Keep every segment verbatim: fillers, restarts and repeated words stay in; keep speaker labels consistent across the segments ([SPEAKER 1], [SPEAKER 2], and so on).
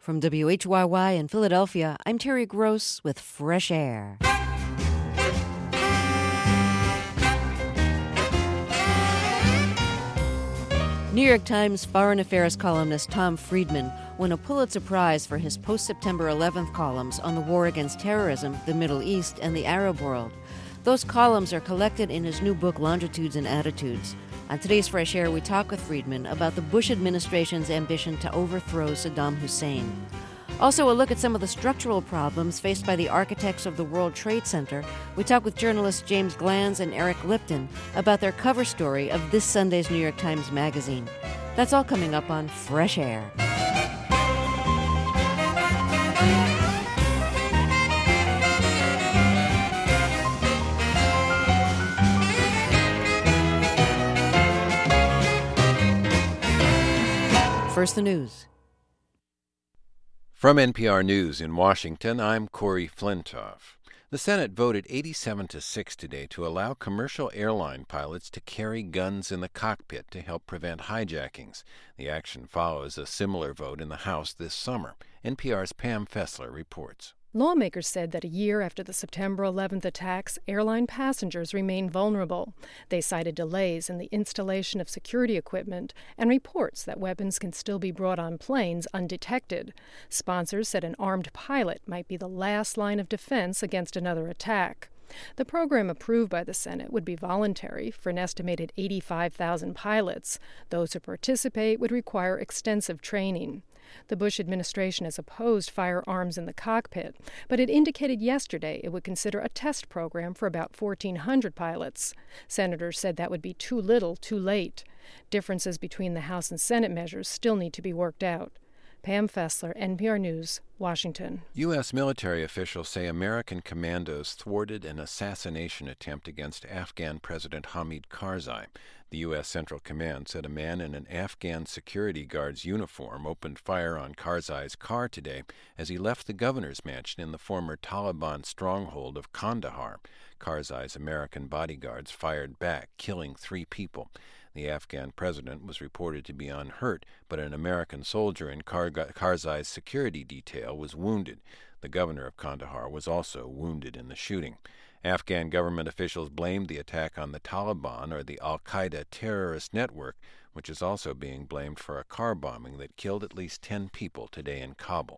[SPEAKER 1] From W H Y Y in Philadelphia, I'm Terry Gross with Fresh Air. New York Times foreign affairs columnist Tom Friedman won a Pulitzer Prize for his post-September eleventh columns on the war against terrorism, the Middle East, and the Arab world. Those columns are collected in his new book, Longitudes and Attitudes. On today's Fresh Air, we talk with Friedman about the Bush administration's ambition to overthrow Saddam Hussein. Also, a look at some of the structural problems faced by the architects of the World Trade Center. We talk with journalists James Glanz and Eric Lipton about their cover story of this Sunday's New York Times Magazine. That's all coming up on Fresh Air. First, the news.
[SPEAKER 2] From N P R News in Washington, I'm Corey Flintoff. The Senate voted eighty-seven to six today to allow commercial airline pilots to carry guns in the cockpit to help prevent hijackings. The action follows a similar vote in the House this summer. N P R's Pam Fessler reports.
[SPEAKER 3] Lawmakers said that a year after the September eleventh attacks, airline passengers remain vulnerable. They cited delays in the installation of security equipment and reports that weapons can still be brought on planes undetected. Sponsors said an armed pilot might be the last line of defense against another attack. The program approved by the Senate would be voluntary for an estimated eighty-five thousand pilots. Those who participate would require extensive training. The Bush administration has opposed firearms in the cockpit, but it indicated yesterday it would consider a test program for about fourteen hundred pilots. Senators said that would be too little, too late. Differences between the House and Senate measures still need to be worked out. Pam Fessler, N P R News, Washington.
[SPEAKER 2] U S military officials say American commandos thwarted an assassination attempt against Afghan President Hamid Karzai. The U S Central Command said a man in an Afghan security guard's uniform opened fire on Karzai's car today as he left the governor's mansion in the former Taliban stronghold of Kandahar. Karzai's American bodyguards fired back, killing three people. The Afghan president was reported to be unhurt, but an American soldier in Kar- Karzai's security detail was wounded. The governor of Kandahar was also wounded in the shooting. Afghan government officials blamed the attack on the Taliban or the al-Qaeda terrorist network, which is also being blamed for a car bombing that killed at least ten people today in Kabul.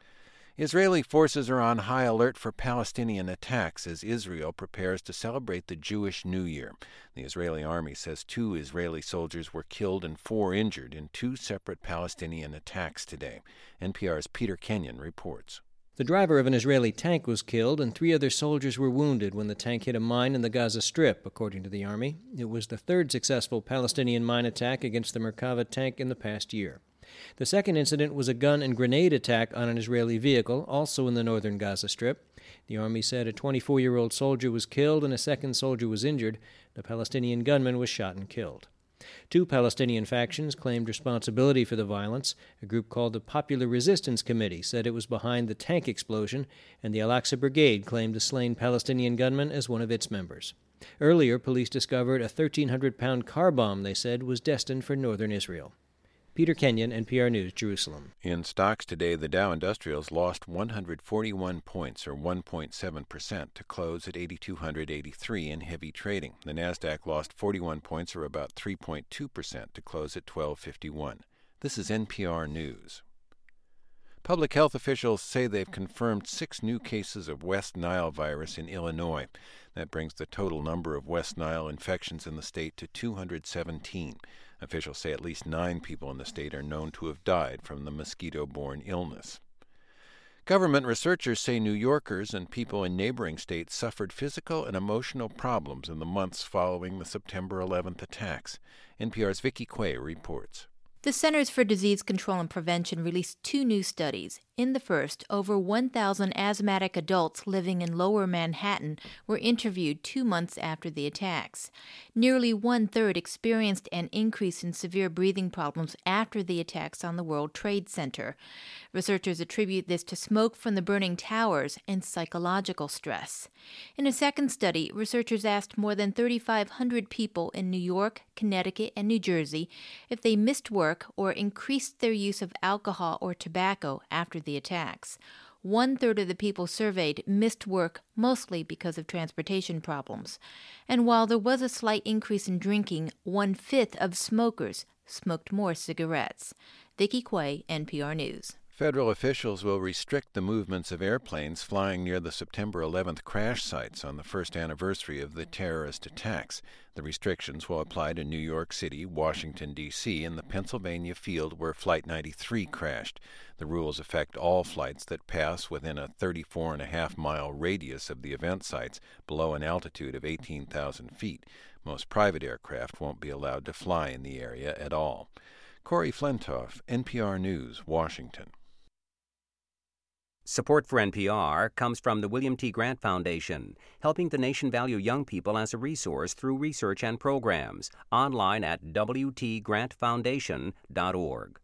[SPEAKER 2] Israeli forces are on high alert for Palestinian attacks as Israel prepares to celebrate the Jewish New Year. The Israeli army says two Israeli soldiers were killed and four injured in two separate Palestinian attacks today. N P R's Peter Kenyon reports.
[SPEAKER 4] The driver of an Israeli tank was killed and three other soldiers were wounded when the tank hit a mine in the Gaza Strip, according to the Army. It was the third successful Palestinian mine attack against the Merkava tank in the past year. The second incident was a gun and grenade attack on an Israeli vehicle, also in the northern Gaza Strip. The Army said a twenty-four-year-old soldier was killed and a second soldier was injured. The Palestinian gunman was shot and killed. Two Palestinian factions claimed responsibility for the violence. A group called the Popular Resistance Committee said it was behind the tank explosion, and the Al-Aqsa Brigade claimed the slain Palestinian gunman as one of its members. Earlier, police discovered a thirteen hundred pound car bomb they said was destined for northern Israel. Peter Kenyon, N P R News, Jerusalem.
[SPEAKER 2] In stocks today, the Dow Industrials lost one hundred forty-one points, or one point seven percent, to close at eight thousand two hundred eighty-three in heavy trading. The Nasdaq lost forty-one points, or about three point two percent, to close at twelve fifty-one. This is N P R News. Public health officials say they've confirmed six new cases of West Nile virus in Illinois. That brings the total number of West Nile infections in the state to two hundred seventeen. Officials say at least nine people in the state are known to have died from the mosquito-borne illness. Government researchers say New Yorkers and people in neighboring states suffered physical and emotional problems in the months following the September eleventh attacks. N P R's Vicki Quay reports.
[SPEAKER 5] The Centers for Disease Control and Prevention released two new studies. In the first, over one thousand asthmatic adults living in Lower Manhattan were interviewed two months after the attacks. Nearly one-third experienced an increase in severe breathing problems after the attacks on the World Trade Center. Researchers attribute this to smoke from the burning towers and psychological stress. In a second study, researchers asked more than three thousand five hundred people in New York, Connecticut, and New Jersey if they missed work work or increased their use of alcohol or tobacco after the attacks. One-third of the people surveyed missed work mostly because of transportation problems. And while there was a slight increase in drinking, one-fifth of smokers smoked more cigarettes. Vicki Quay, N P R News.
[SPEAKER 2] Federal officials will restrict the movements of airplanes flying near the September eleventh crash sites on the first anniversary of the terrorist attacks. The restrictions will apply to New York City, Washington, D C, and the Pennsylvania field where Flight ninety-three crashed. The rules affect all flights that pass within a thirty-four and a half mile radius of the event sites below an altitude of eighteen thousand feet. Most private aircraft won't be allowed to fly in the area at all. Corey Flentoff, N P R News, Washington.
[SPEAKER 6] Support for N P R comes from the William T. Grant Foundation, helping the nation value young people as a resource through research and programs. Online at w t grant foundation dot org.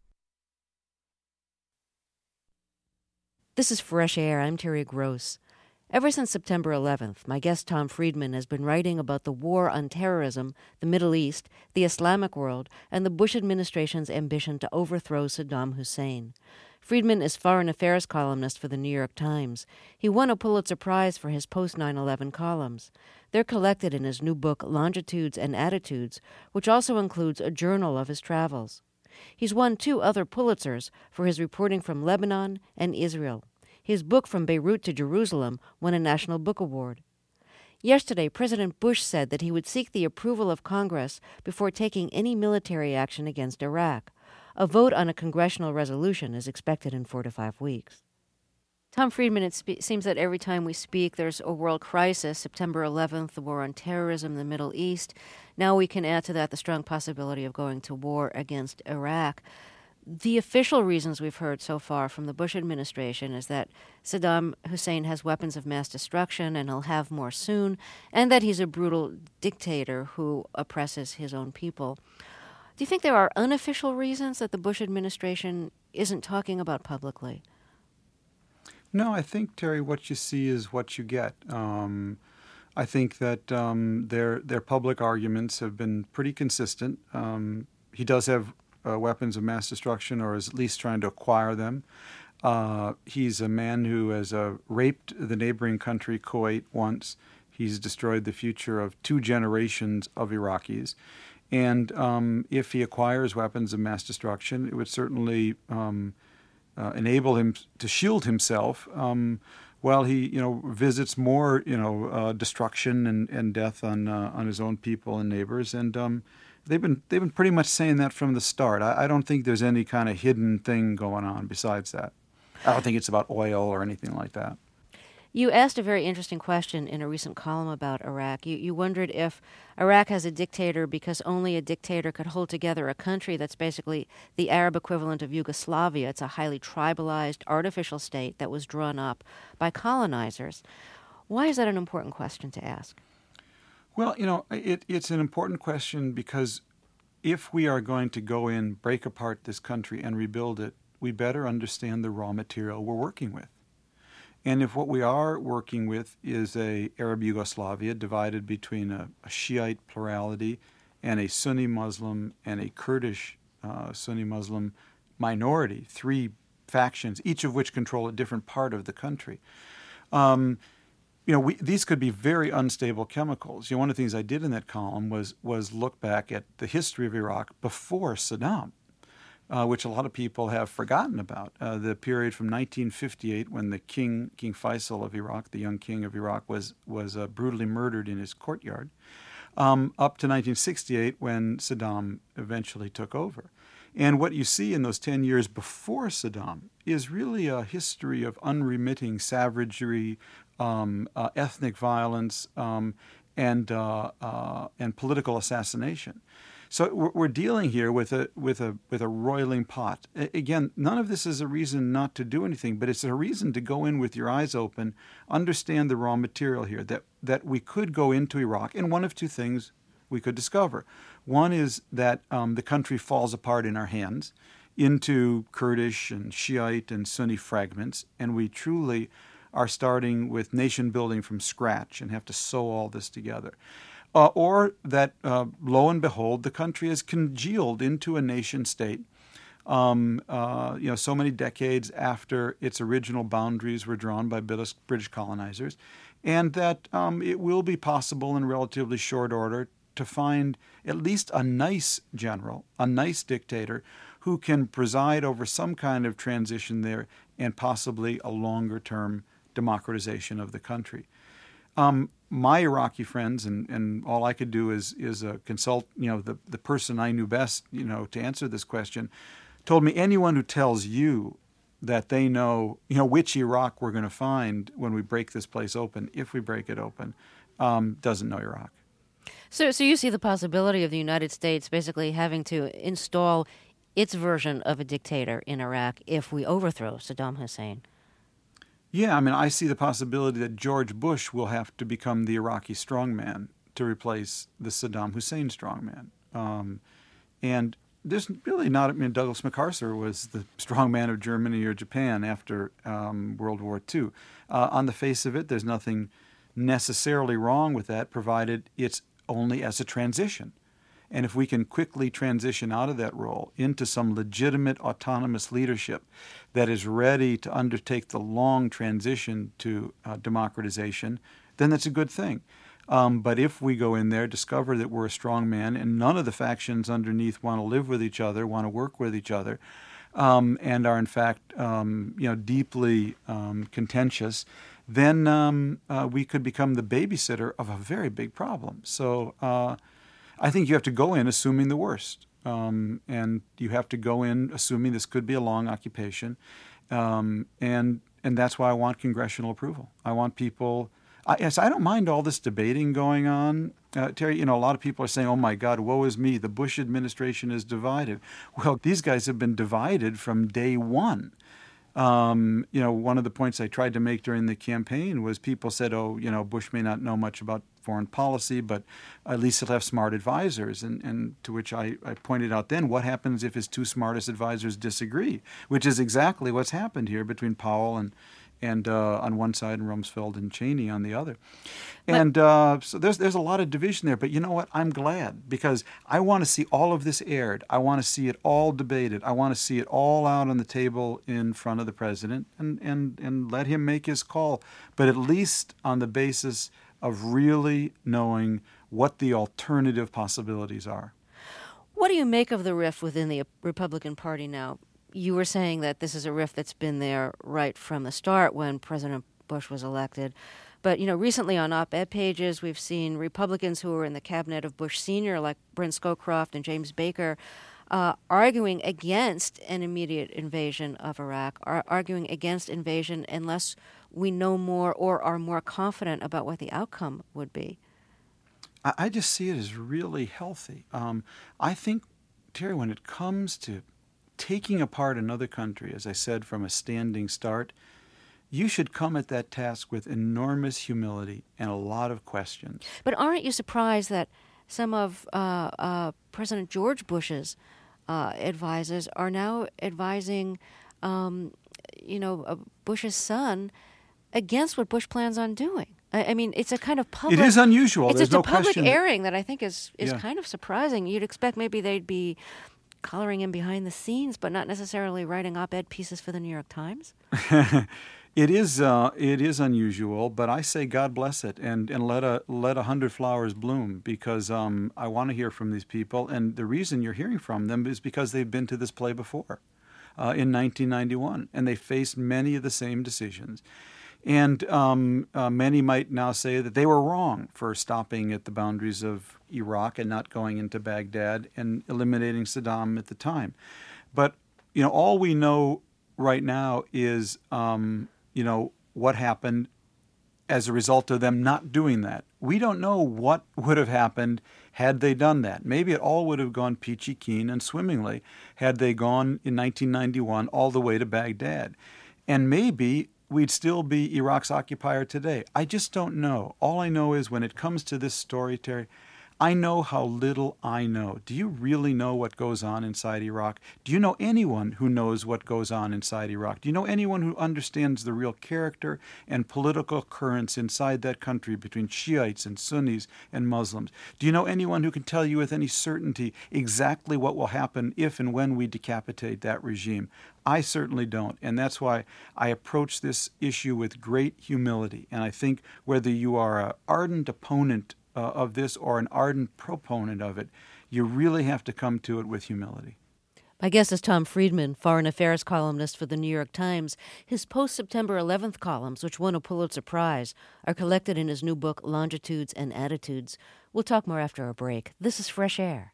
[SPEAKER 1] This is Fresh Air. I'm Terry Gross. Ever since September eleventh, my guest Tom Friedman has been writing about the war on terrorism, the Middle East, the Islamic world, and the Bush administration's ambition to overthrow Saddam Hussein. Friedman is foreign affairs columnist for the New York Times. He won a Pulitzer Prize for his post nine eleven columns. They're collected in his new book, Longitudes and Attitudes, which also includes a journal of his travels. He's won two other Pulitzers for his reporting from Lebanon and Israel. His book From Beirut to Jerusalem won a National Book Award. Yesterday, President Bush said that he would seek the approval of Congress before taking any military action against Iraq. A vote on a congressional resolution is expected in four to five weeks. Tom Friedman, it spe- seems that every time we speak, there's a world crisis. September eleventh, the war on terrorism in the Middle East. Now we can add to that the strong possibility of going to war against Iraq. The official reasons we've heard so far from the Bush administration is that Saddam Hussein has weapons of mass destruction and he'll have more soon, and that he's a brutal dictator who oppresses his own people. Do you think there are unofficial reasons that the Bush administration isn't talking about publicly?
[SPEAKER 7] No, I think, Terry, what you see is what you get. Um, I think that um, their their public arguments have been pretty consistent. Um, he does have uh, weapons of mass destruction, or is at least trying to acquire them. Uh, he's a man who has uh, raped the neighboring country, Kuwait, once. He's destroyed the future of two generations of Iraqis. And um, if he acquires weapons of mass destruction, it would certainly um, uh, enable him to shield himself um, while he, you know, visits more, you know, uh, destruction and, and death on uh, on his own people and neighbors. And um, they've been they've been pretty much saying that from the start. I, I don't think there's any kind of hidden thing going on besides that. I don't think it's about oil or anything like that.
[SPEAKER 1] You asked a very interesting question in a recent column about Iraq. You, you wondered if Iraq has a dictator because only a dictator could hold together a country that's basically the Arab equivalent of Yugoslavia. It's a highly tribalized, artificial state that was drawn up by colonizers. Why is that an important question to ask?
[SPEAKER 7] Well, you know, it, it's an important question because if we are going to go in, break apart this country, and rebuild it, we better understand the raw material we're working with. And if what we are working with is a Arab Yugoslavia divided between a, a Shiite plurality and a Sunni Muslim and a Kurdish uh, Sunni Muslim minority, three factions, each of which control a different part of the country, um, you know, we, these could be very unstable chemicals. You know, one of the things I did in that column was was look back at the history of Iraq before Saddam. Uh, which a lot of people have forgotten about. Uh, the period from nineteen fifty-eight, when the king, King Faisal of Iraq, the young king of Iraq, was was uh, brutally murdered in his courtyard, um, up to nineteen sixty-eight, when Saddam eventually took over. And what you see in those ten years before Saddam is really a history of unremitting savagery, um, uh, ethnic violence, um, and uh, uh, and political assassination. So we're dealing here with a with a with a roiling pot. Again, none of this is a reason not to do anything, but it's a reason to go in with your eyes open, understand the raw material here, that that we could go into Iraq, and one of two things we could discover. One is that um, the country falls apart in our hands into Kurdish and Shiite and Sunni fragments, and we truly are starting with nation building from scratch and have to sew all this together. Uh, or that, uh, lo and behold, the country is congealed into a nation state um, uh, you know, so many decades after its original boundaries were drawn by British, British colonizers, and that um, it will be possible in relatively short order to find at least a nice general, a nice dictator, who can preside over some kind of transition there and possibly a longer-term democratization of the country. Um, my Iraqi friends, and, and all I could do is is uh, consult, you know, the, the person I knew best, you know, to answer this question, told me anyone who tells you that they know, you know, which Iraq we're going to find when we break this place open, if we break it open, um, doesn't know Iraq.
[SPEAKER 1] So, so you see the possibility of the United States basically having to install its version of a dictator in Iraq if we overthrow Saddam Hussein?
[SPEAKER 7] Yeah, I mean, I see the possibility that George Bush will have to become the Iraqi strongman to replace the Saddam Hussein strongman. Um, and there's really not, I mean, Douglas MacArthur was the strongman of Germany or Japan after um, World War Two. Uh, on the face of it, there's nothing necessarily wrong with that, provided it's only as a transition. And if we can quickly transition out of that role into some legitimate autonomous leadership that is ready to undertake the long transition to uh, democratization, then that's a good thing. Um, but if we go in there, discover that we're a strong man, and none of the factions underneath want to live with each other, want to work with each other, um, and are in fact um, you know, deeply um, contentious, then um, uh, we could become the babysitter of a very big problem. So uh, I think you have to go in assuming the worst. Um, and you have to go in assuming this could be a long occupation. Um, and and that's why I want congressional approval. I want people... I, yes, I don't mind all this debating going on. Uh, Terry, you know, a lot of people are saying, oh, my God, woe is me. The Bush administration is divided. Well, these guys have been divided from day one. Um, you know, one of the points I tried to make during the campaign was people said, oh, you know, Bush may not know much about foreign policy, but at least he'll have smart advisors. And, and to which I, I pointed out then, what happens if his two smartest advisors disagree? Which is exactly what's happened here between Powell and and uh, on one side and Rumsfeld and Cheney on the other. And uh, so there's there's a lot of division there. But you know what? I'm glad, because I want to see all of this aired. I want to see it all debated. I want to see it all out on the table in front of the president and, and, and let him make his call. But at least on the basis of really knowing what the alternative possibilities are.
[SPEAKER 1] What do you make of the rift within the Republican Party now? You were saying that this is a rift that's been there right from the start when President Bush was elected. But, you know, recently on op-ed pages, we've seen Republicans who were in the cabinet of Bush Senior, like Brent Scowcroft and James Baker, uh, arguing against an immediate invasion of Iraq, are arguing against invasion unless we know more or are more confident about what the outcome would be.
[SPEAKER 7] I, I just see it as really healthy. Um, I think, Terry, when it comes to taking apart another country, as I said, from a standing start, you should come at that task with enormous humility and a lot of questions.
[SPEAKER 1] But aren't you surprised that some of uh, uh, President George Bush's uh, advisors are now advising, um, you know, uh, Bush's son against what Bush plans on doing? I, I mean, it's a kind of public...
[SPEAKER 7] It is unusual.
[SPEAKER 1] It's
[SPEAKER 7] There's
[SPEAKER 1] just
[SPEAKER 7] no
[SPEAKER 1] a public
[SPEAKER 7] question
[SPEAKER 1] airing that I think is, is
[SPEAKER 7] Yeah.
[SPEAKER 1] kind of surprising. You'd expect maybe they'd be coloring him behind the scenes, but not necessarily writing op-ed pieces for the New York Times?
[SPEAKER 7] It is uh, it is unusual, but I say God bless it, and, and let a let a hundred flowers bloom, because um, I want to hear from these people, and the reason you're hearing from them is because they've been to this play before, uh, in nineteen ninety-one, and they faced many of the same decisions. And um, uh, many might now say that they were wrong for stopping at the boundaries of Iraq and not going into Baghdad and eliminating Saddam at the time. But, you know, all we know right now is, um, you know, what happened as a result of them not doing that. We don't know what would have happened had they done that. Maybe it all would have gone peachy keen and swimmingly had they gone in nineteen ninety-one all the way to Baghdad. And maybe we'd still be Iraq's occupier today. I just don't know. All I know is when it comes to this story, Terry, I know how little I know. Do you really know what goes on inside Iraq? Do you know anyone who knows what goes on inside Iraq? Do you know anyone who understands the real character and political currents inside that country between Shiites and Sunnis and Muslims? Do you know anyone who can tell you with any certainty exactly what will happen if and when we decapitate that regime? I certainly don't, and that's why I approach this issue with great humility. And I think whether you are an ardent opponent uh, of this or an ardent proponent of it, you really have to come to it with humility.
[SPEAKER 1] My guest is Tom Friedman, foreign affairs columnist for the New York Times. His post-September eleventh columns, which won a Pulitzer Prize, are collected in his new book, Longitudes and Attitudes. We'll talk more after a break. This is Fresh Air.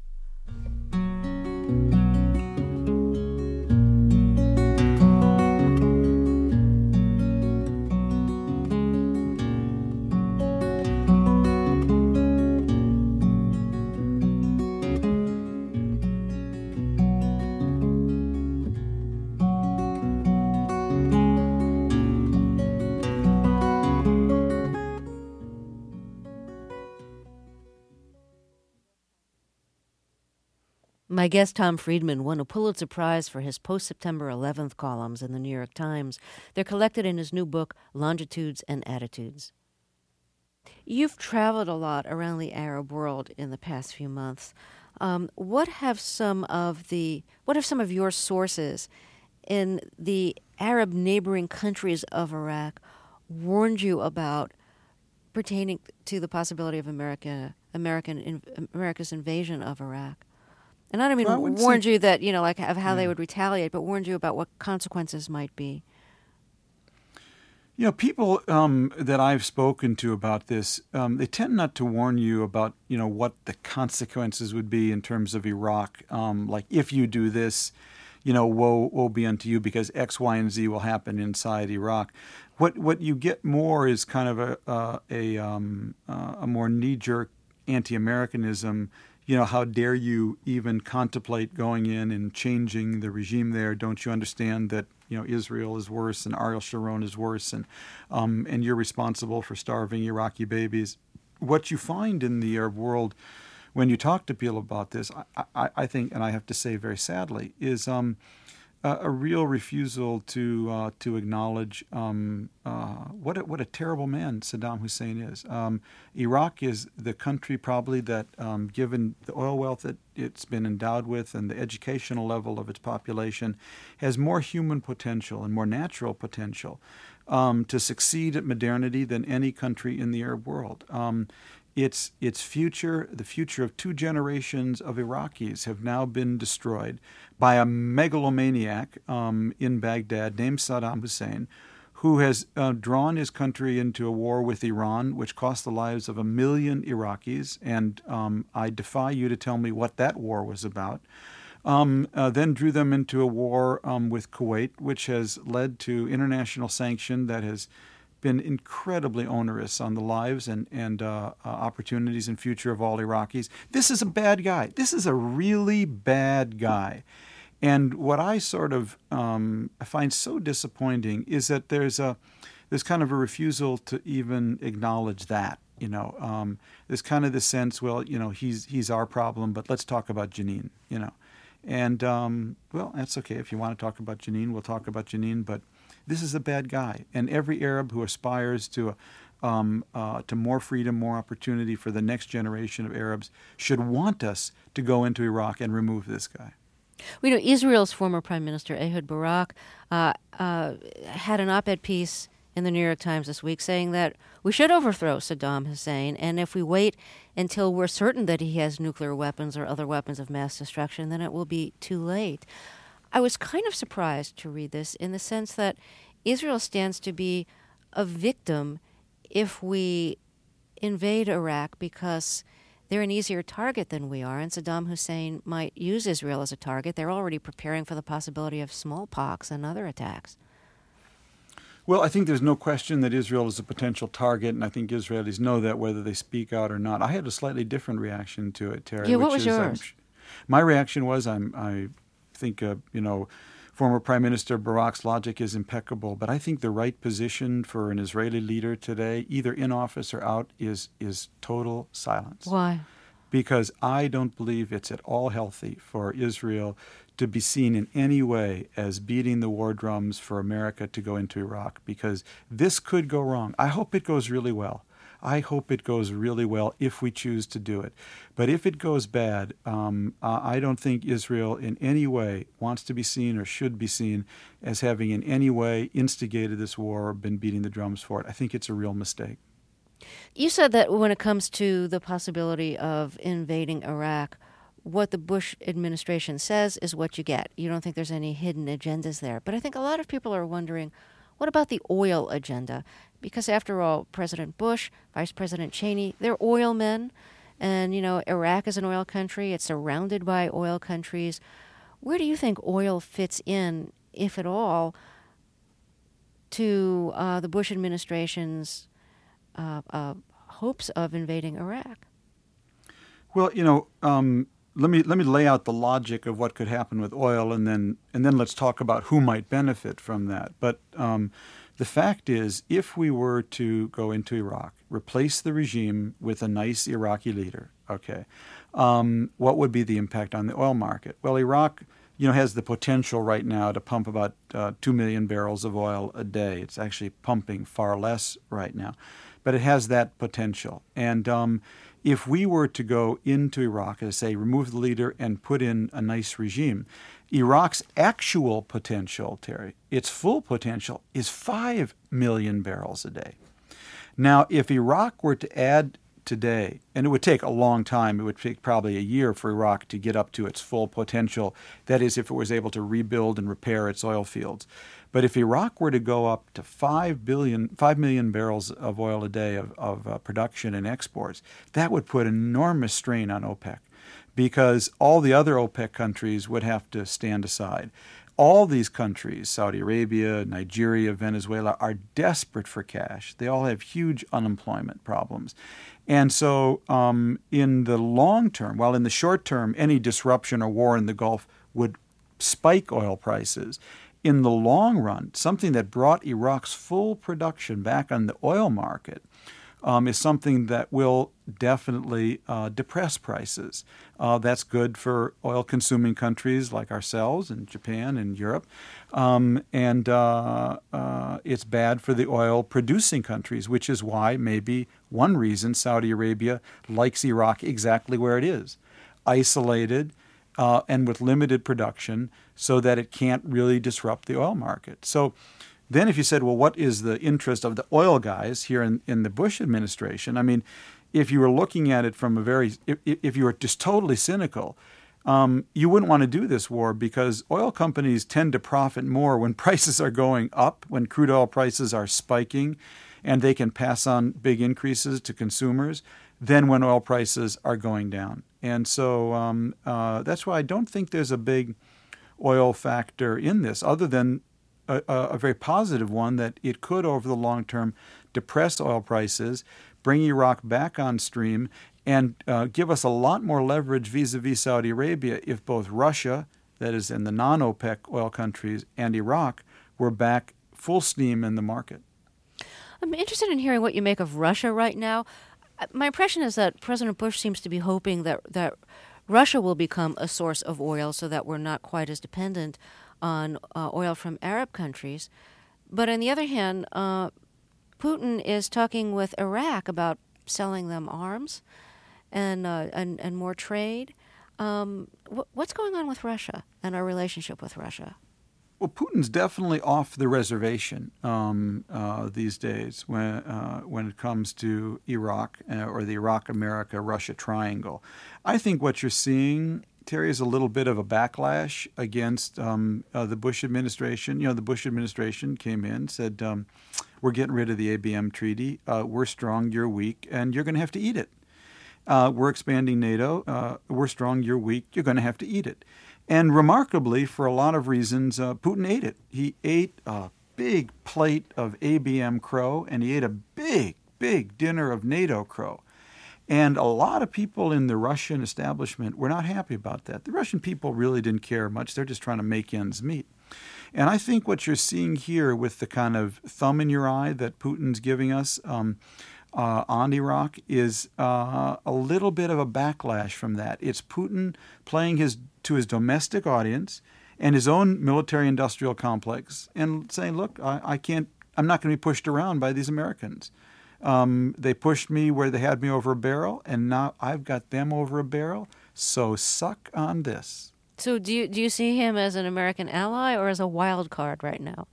[SPEAKER 1] My guest, Tom Friedman, won a Pulitzer Prize for his post-September eleventh columns in the New York Times. They're collected in his new book, Longitudes and Attitudes. You've traveled a lot around the Arab world in the past few months. Um, what have some of the what have some of your sources in the Arab neighboring countries of Iraq warned you about pertaining to the possibility of America, American, in, America's invasion of Iraq? And I don't mean well, I warned say, you that, you know, like of how yeah. they would retaliate, but warned you about what consequences might be.
[SPEAKER 7] You know, people um, that I've spoken to about this, um, they tend not to warn you about, you know, what the consequences would be in terms of Iraq. Um, like, if you do this, you know, woe, woe be unto you because X, Y, and Z will happen inside Iraq. What what you get more is kind of a uh, a um, uh, a more knee-jerk anti-Americanism. You know, how dare you even contemplate going in and changing the regime there? Don't you understand that, you know, Israel is worse and Ariel Sharon is worse, and um, and you're responsible for starving Iraqi babies? What you find in the Arab world when you talk to people about this, I, I, I think, and I have to say very sadly, is um, a, a real refusal to uh, to acknowledge um, uh, what a, what a terrible man Saddam Hussein is. Um, Iraq is the country probably that, um, given the oil wealth that it's been endowed with and the educational level of its population, has more human potential and more natural potential um, to succeed at modernity than any country in the Arab world. Um, its its future, the future of two generations of Iraqis, have now been destroyed by a megalomaniac um, in Baghdad named Saddam Hussein, who has uh, drawn his country into a war with Iran, which cost the lives of a million Iraqis. And um, I defy you to tell me what that war was about. Um, uh, then drew them into a war um, with Kuwait, which has led to international sanction that has been incredibly onerous on the lives and, and uh, uh, opportunities and future of all Iraqis. This is a bad guy. This is a really bad guy. And what I sort of um, I find so disappointing is that there's a there's kind of a refusal to even acknowledge that. You know, um, there's kind of the sense, well, you know, he's he's our problem, but let's talk about Jenin. You know, and um, well, that's okay. If you want to talk about Jenin, we'll talk about Jenin. But this is a bad guy, and every Arab who aspires to um, uh, to more freedom, more opportunity for the next generation of Arabs should want us to go into Iraq and remove this guy.
[SPEAKER 1] We know Israel's former Prime Minister Ehud Barak uh, uh, had an op-ed piece in the New York Times this week saying that we should overthrow Saddam Hussein, and if we wait until we're certain that he has nuclear weapons or other weapons of mass destruction, then it will be too late. I was kind of surprised to read this in the sense that Israel stands to be a victim if we invade Iraq because they're an easier target than we are, and Saddam Hussein might use Israel as a target. They're already preparing for the possibility of smallpox and other attacks.
[SPEAKER 7] Well, I think there's no question that Israel is a potential target, and I think Israelis know that whether they speak out or not. I had a slightly different reaction to it, Terry.
[SPEAKER 1] Yeah, what
[SPEAKER 7] which
[SPEAKER 1] was
[SPEAKER 7] is,
[SPEAKER 1] yours?
[SPEAKER 7] Um, my reaction was, I'm, I think, uh, you know, former Prime Minister Barak's logic is impeccable, but I think the right position for an Israeli leader today, either in office or out, is is total silence.
[SPEAKER 1] Why?
[SPEAKER 7] Because I don't believe it's at all healthy for Israel to be seen in any way as beating the war drums for America to go into Iraq, because this could go wrong. I hope it goes really well. I hope it goes really well if we choose to do it. But if it goes bad, um, uh, I don't think Israel in any way wants to be seen or should be seen as having in any way instigated this war or been beating the drums for it. I think it's a real mistake.
[SPEAKER 1] You said that when it comes to the possibility of invading Iraq, what the Bush administration says is what you get. You don't think there's any hidden agendas there. But I think a lot of people are wondering, what about the oil agenda? Because after all, President Bush, Vice President Cheney, they're oil men. And, you know, Iraq is an oil country. It's surrounded by oil countries. Where do you think oil fits in, if at all, to uh, the Bush administration's uh, uh, hopes of invading Iraq?
[SPEAKER 7] Well, you know, um, let me let me lay out the logic of what could happen with oil, and then and then let's talk about who might benefit from that. But um, the fact is, if we were to go into Iraq, replace the regime with a nice Iraqi leader, okay, um, what would be the impact on the oil market? Well, Iraq, you know, has the potential right now to pump about uh, two million barrels of oil a day. It's actually pumping far less right now, but it has that potential. And um, if we were to go into Iraq, as I say, remove the leader and put in a nice regime, Iraq's actual potential, Terry, its full potential is five million barrels a day. Now, if Iraq were to add today, and it would take a long time, it would take probably a year for Iraq to get up to its full potential, that is, if it was able to rebuild and repair its oil fields. But if Iraq were to go up to five billion, five million barrels of oil a day of, of uh, production and exports, that would put enormous strain on OPEC, because all the other OPEC countries would have to stand aside. All these countries, Saudi Arabia, Nigeria, Venezuela, are desperate for cash. They all have huge unemployment problems. And so um, in the long term, while in the short term, any disruption or war in the Gulf would spike oil prices, in the long run, something that brought Iraq's full production back on the oil market um, is something that will definitely uh, depress prices. Uh, that's good for oil-consuming countries like ourselves and Japan and Europe. Um, and uh, uh, it's bad for the oil-producing countries, which is why maybe one reason Saudi Arabia likes Iraq exactly where it is, isolated, Uh, and with limited production, so that it can't really disrupt the oil market. So then if you said, well, what is the interest of the oil guys here in, in the Bush administration? I mean, if you were looking at it from a very, if, if you were just totally cynical, um, you wouldn't want to do this war, because oil companies tend to profit more when prices are going up, when crude oil prices are spiking, and they can pass on big increases to consumers, than when oil prices are going down. And so um, uh, that's why I don't think there's a big oil factor in this, other than a, a very positive one, that it could, over the long term, depress oil prices, bring Iraq back on stream, and uh, give us a lot more leverage vis-a-vis Saudi Arabia if both Russia, that is in the non-OPEC oil countries, and Iraq were back full steam in the market.
[SPEAKER 1] I'm interested in hearing what you make of Russia right now. My impression is that President Bush seems to be hoping that, that Russia will become a source of oil so that we're not quite as dependent on uh, oil from Arab countries. But on the other hand, uh, Putin is talking with Iraq about selling them arms and uh, and, and more trade. Um, wh- what's going on with Russia and our relationship with Russia?
[SPEAKER 7] Well, Putin's definitely off the reservation um, uh, these days when uh, when it comes to Iraq uh, or the Iraq-America-Russia triangle. I think what you're seeing, Terry, is a little bit of a backlash against um, uh, the Bush administration. You know, the Bush administration came in, said, um, we're getting rid of the A B M treaty. Uh, we're strong, you're weak, and you're going to have to eat it. Uh, we're expanding NATO. Uh, we're strong, you're weak, you're going to have to eat it. And remarkably, for a lot of reasons, uh, Putin ate it. He ate a big plate of A B M crow, and he ate a big, big dinner of NATO crow. And a lot of people in the Russian establishment were not happy about that. The Russian people really didn't care much. They're just trying to make ends meet. And I think what you're seeing here with the kind of thumb in your eye that Putin's giving us um, uh, on Iraq is uh, a little bit of a backlash from that. It's Putin playing his to his domestic audience and his own military-industrial complex and saying, look, I, I can't, I'm not going to be pushed around by these Americans. Um, they pushed me where they had me over a barrel, and now I've got them over a barrel, so suck on this.
[SPEAKER 1] So do you do you see him as an American ally or as a wild card right now?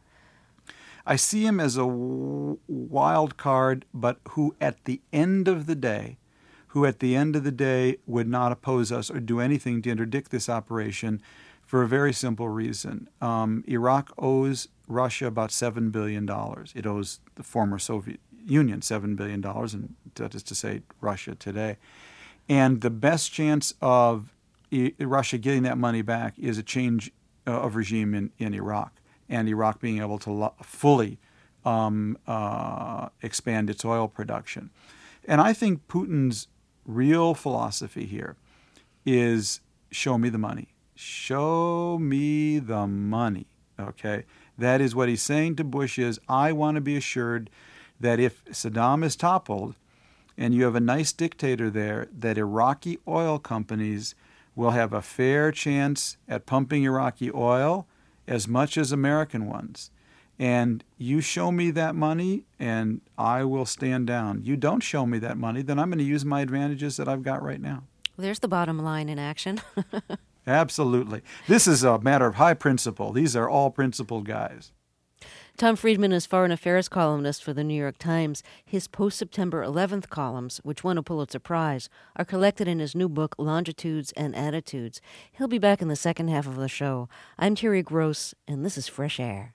[SPEAKER 7] I see him as a w- wild card, but who at the end of the day, who at the end of the day would not oppose us or do anything to interdict this operation for a very simple reason. Um, Iraq owes Russia about seven billion dollars. It owes the former Soviet Union seven billion dollars, and that is to say Russia today. And the best chance of Russia getting that money back is a change uh, of regime in, in Iraq, and Iraq being able to lo- fully um, uh, expand its oil production. And I think Putin's real philosophy here is show me the money. Show me the money, okay? That is what he's saying to Bush is, I want to be assured that if Saddam is toppled and you have a nice dictator there, that Iraqi oil companies will have a fair chance at pumping Iraqi oil as much as American ones. And you show me that money, and I will stand down. You don't show me that money, then I'm going to use my advantages that I've got right now.
[SPEAKER 1] There's the bottom line in action.
[SPEAKER 7] Absolutely. This is a matter of high principle. These are all principled guys.
[SPEAKER 1] Tom Friedman is foreign affairs columnist for the New York Times. His post-September eleventh columns, which won a Pulitzer Prize, are collected in his new book, Longitudes and Attitudes. He'll be back in the second half of the show. I'm Terry Gross, and this is Fresh Air.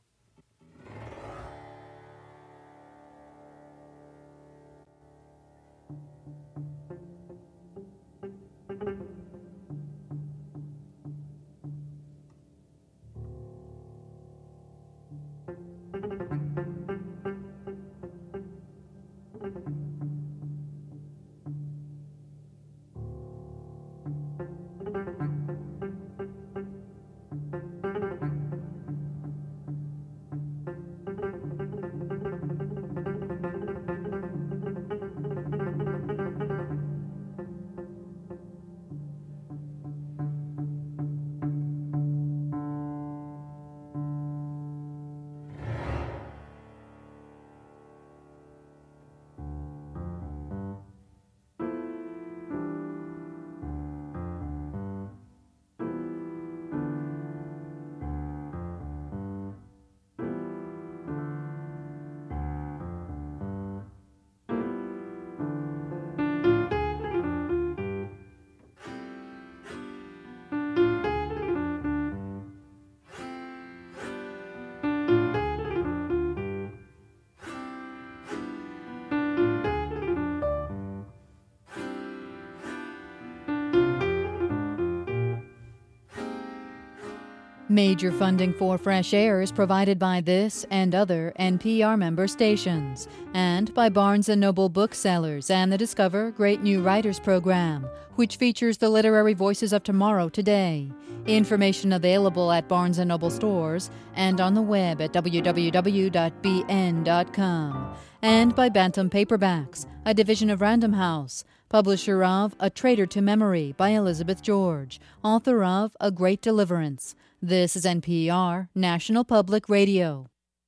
[SPEAKER 8] Major funding for Fresh Air is provided by this and other N P R member stations, and by Barnes and Noble Booksellers and the Discover Great New Writers program, which features the literary voices of tomorrow today. Information available at Barnes and Noble stores and on the web at w w w dot b n dot com. And by Bantam Paperbacks, a division of Random House, publisher of A Traitor to Memory by Elizabeth George, author of A Great Deliverance. This is N P R, National Public Radio.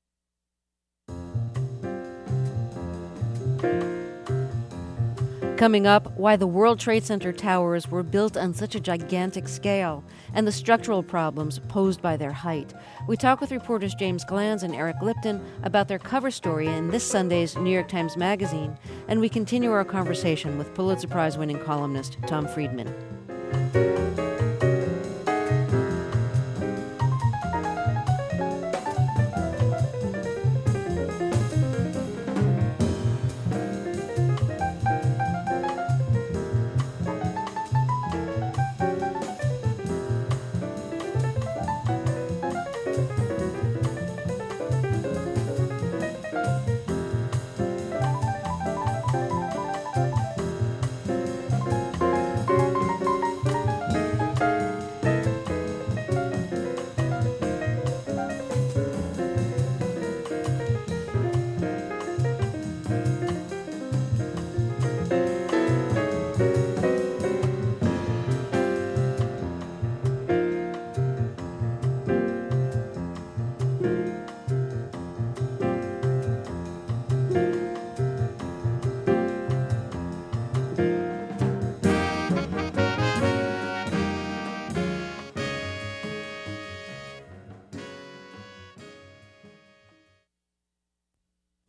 [SPEAKER 1] Coming up, why the World Trade Center towers were built on such a gigantic scale and the structural problems posed by their height. We talk with reporters James Glanz and Eric Lipton about their cover story in this Sunday's New York Times Magazine, and we continue our conversation with Pulitzer Prize-winning columnist Tom Friedman.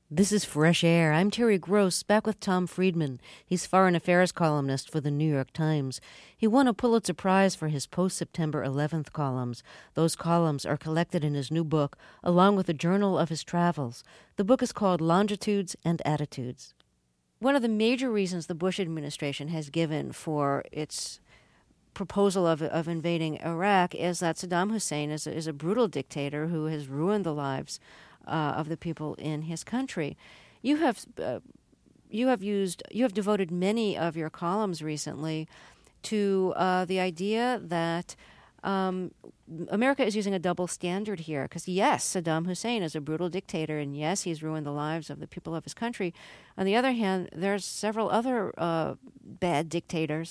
[SPEAKER 1] This is Fresh Air. I'm Terry Gross, back with Tom Friedman. He's foreign affairs columnist for the New York Times. He won a Pulitzer Prize for his post-September eleventh columns. Those columns are collected in his new book, along with a journal of his travels. The book is called Longitudes and Attitudes. One of the major reasons the Bush administration has given for its proposal of, of invading Iraq is that Saddam Hussein is a, is a brutal dictator who has ruined the lives Uh, of the people in his country. You have uh, you have used you have devoted many of your columns recently to uh, the idea that um, America is using a double standard here. Because yes, Saddam Hussein is a brutal dictator, and yes, he's ruined the lives of the people of his country. On the other hand, there's several other uh, bad dictators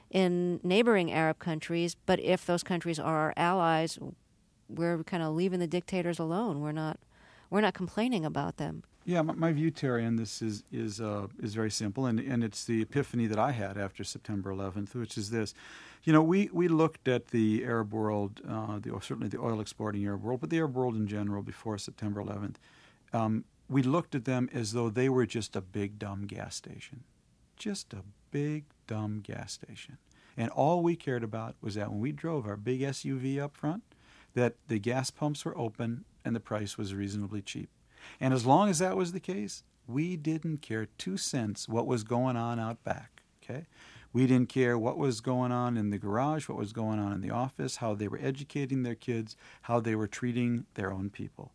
[SPEAKER 1] in neighboring Arab countries. But if those countries are our allies, we're kind of leaving the dictators alone. We're not. We're not complaining about them.
[SPEAKER 7] Yeah, my, my view, Terry, on this is is uh, is very simple, and, and it's the epiphany that I had after September eleventh, which is this. You know, we, we looked at the Arab world, uh, the, certainly the oil-exporting Arab world, but the Arab world in general before September eleventh. Um, we looked at them as though they were just a big, dumb gas station. Just a big, dumb gas station. And all we cared about was that when we drove our big S U V up front, that the gas pumps were open and the price was reasonably cheap. And as long as that was the case, we didn't care two cents what was going on out back, okay? We didn't care what was going on in the garage, what was going on in the office, how they were educating their kids, how they were treating their own people.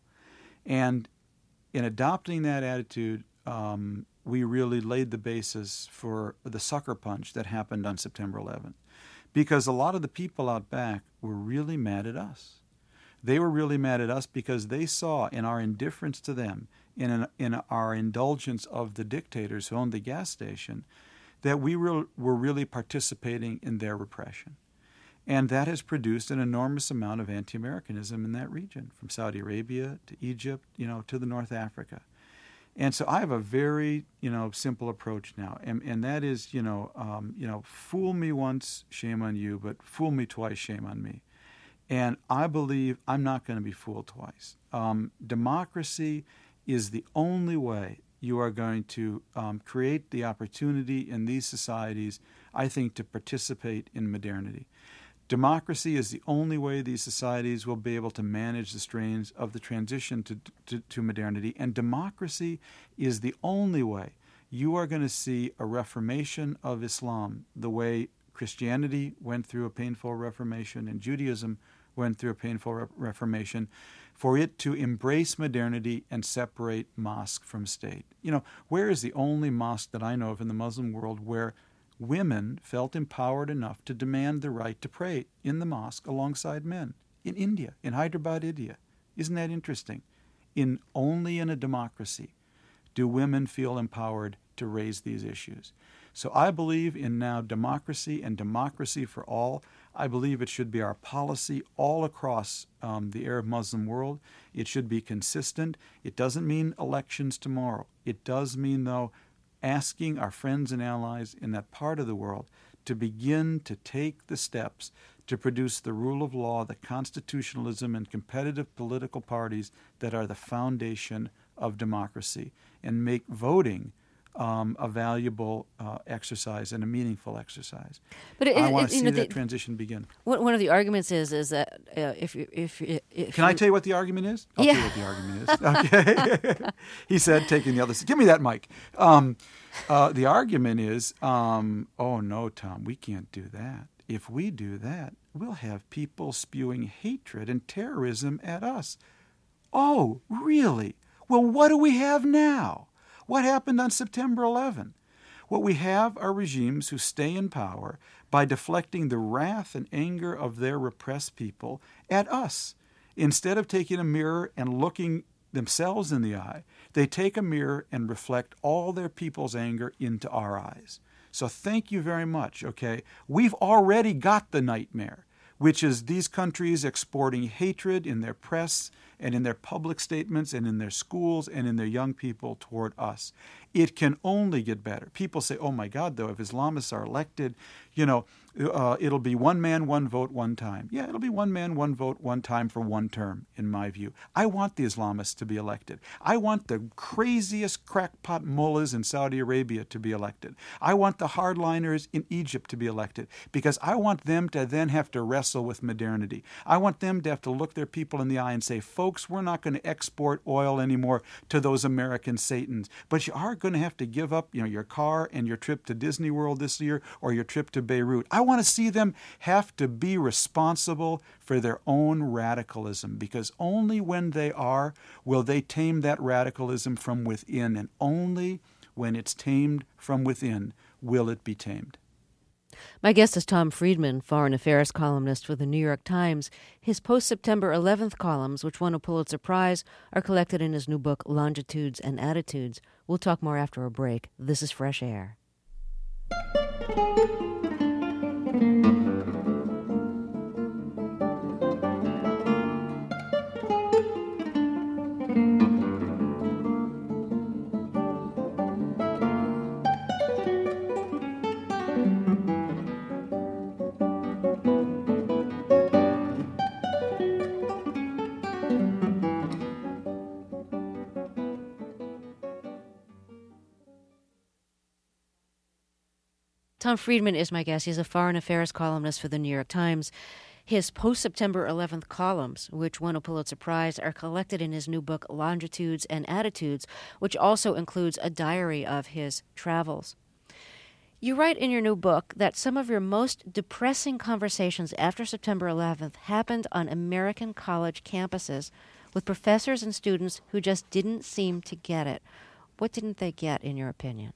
[SPEAKER 7] And in adopting that attitude, um, we really laid the basis for the sucker punch that happened on September eleventh. Because a lot of the people out back were really mad at us. They were really mad at us because they saw in our indifference to them, in an, in our indulgence of the dictators who owned the gas station, that we were, were really participating in their repression. And that has produced an enormous amount of anti-Americanism in that region, from Saudi Arabia to Egypt, you know, to the North Africa. And so I have a very, you know, simple approach now, and and that is, you know, um, you know, fool me once, shame on you, but fool me twice, shame on me. And I believe I'm not going to be fooled twice. Um, democracy is the only way you are going to um, create the opportunity in these societies, I think, to participate in modernity. Democracy is the only way these societies will be able to manage the strains of the transition to, to, to modernity. And democracy is the only way you are going to see a reformation of Islam the way Christianity went through a painful reformation and Judaism went through a painful re- reformation, for it to embrace modernity and separate mosque from state. You know, where is the only mosque that I know of in the Muslim world where women felt empowered enough to demand the right to pray in the mosque alongside men? In India, in Hyderabad, India. Isn't that interesting? In only in a democracy do women feel empowered to raise these issues. So I believe in now democracy and democracy for all. I believe it should be our policy all across um, the Arab Muslim world. It should be consistent. It doesn't mean elections tomorrow. It does mean, though, asking our friends and allies in that part of the world to begin to take the steps to produce the rule of law, the constitutionalism, and competitive political parties that are the foundation of democracy, and make voting Um, a valuable uh, exercise and a meaningful exercise. But it, I want to see know, that the, transition begin.
[SPEAKER 1] One of the arguments is is that uh, if you, if, if
[SPEAKER 7] can I tell you what the argument is? I'll
[SPEAKER 1] yeah.
[SPEAKER 7] tell you what the argument is. Okay. He said, taking the other side. Give me that mic. Um, uh, the argument is, um, oh no, Tom, we can't do that. If we do that, we'll have people spewing hatred and terrorism at us. Oh, really? Well, what do we have now? What happened on September eleventh? What we have are regimes who stay in power by deflecting the wrath and anger of their repressed people at us. Instead of taking a mirror and looking themselves in the eye, they take a mirror and reflect all their people's anger into our eyes. So thank you very much, okay? We've already got the nightmare, which is these countries exporting hatred in their press and in their public statements and in their schools and in their young people toward us. It can only get better. People say, oh my God, though, if Islamists are elected, you know, Uh, it'll be one man, one vote, one time. Yeah, it'll be one man, one vote, one time for one term, in my view. I want the Islamists to be elected. I want the craziest crackpot mullahs in Saudi Arabia to be elected. I want the hardliners in Egypt to be elected, because I want them to then have to wrestle with modernity. I want them to have to look their people in the eye and say, folks, we're not going to export oil anymore to those American Satans, but you are going to have to give up, you know, your car and your trip to Disney World this year or your trip to Beirut. I want to see them have to be responsible for their own radicalism, because only when they are will they tame that radicalism from within, and only when it's tamed from within will it be tamed.
[SPEAKER 1] My guest is Tom Friedman, foreign affairs columnist for the New York Times. His post-September eleventh columns, which won a Pulitzer Prize, are collected in his new book, Longitudes and Attitudes. We'll talk more after a break. This is Fresh Air. Tom Friedman is my guest. He's a foreign affairs columnist for the New York Times. His post-September eleventh columns, which won a Pulitzer Prize, are collected in his new book, Longitudes and Attitudes, which also includes a diary of his travels. You write in your new book that some of your most depressing conversations after September eleventh happened on American college campuses with professors and students who just didn't seem to get it. What didn't they get, in your opinion?